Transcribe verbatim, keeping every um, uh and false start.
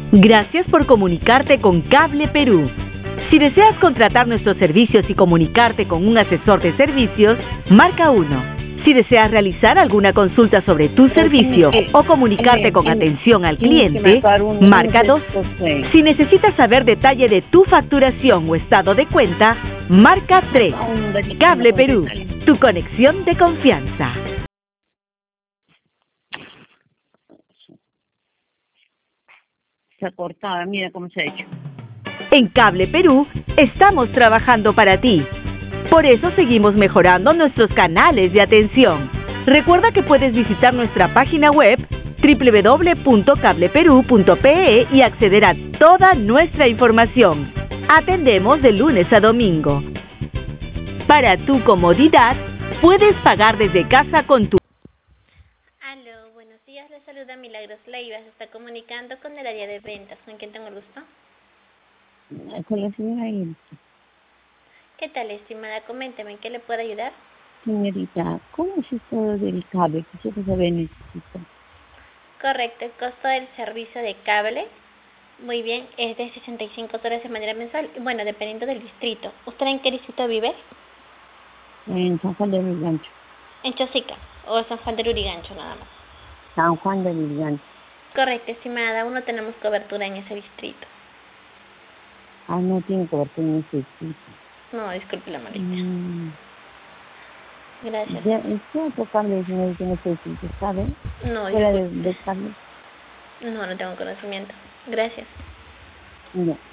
Gracias por comunicarte con Cable Perú. Si deseas contratar nuestros servicios y comunicarte con un asesor de servicios, marca uno. Si deseas realizar alguna consulta sobre tu servicio o comunicarte con atención al cliente, marca dos. Si necesitas saber detalle de tu facturación o estado de cuenta, marca tres. Cable Perú, tu conexión de confianza. Se cortaba, mira cómo se ha hecho. En Cable Perú estamos trabajando para ti. Por eso seguimos mejorando nuestros canales de atención. Recuerda que puedes visitar nuestra página web doble u doble u doble u punto cable perú punto pe e y acceder a toda nuestra información. Atendemos de lunes a domingo. Para tu comodidad, puedes pagar desde casa con tu... Aló, buenos días, les saluda Milagros Leiva, se está comunicando con el área de ventas. ¿Con quién tengo el gusto? Con la señora Ilse. ¿Qué tal, estimada? Coménteme, ¿en qué le puedo ayudar? Señorita, ¿cómo es esto del cable? Quisiera saber, necesito. Correcto, el costo del servicio de cable, muy bien, es de sesenta y cinco dólares de manera mensual. Bueno, dependiendo del distrito. ¿Usted en qué distrito vive? En San Juan de Lurigancho. ¿En Chosica o San Juan de Lurigancho nada más? San Juan de Lurigancho. Correcto, estimada, aún no tenemos cobertura en ese distrito. Ah, no tiene cobertura en ese distrito. No, disculpe la molestia. Mm. Gracias. Ya, ¿qué otro cable, señorita, en ese distrito, sabe? No, Fuera de, disculpe. de cable. No, no tengo conocimiento. Gracias. Ya.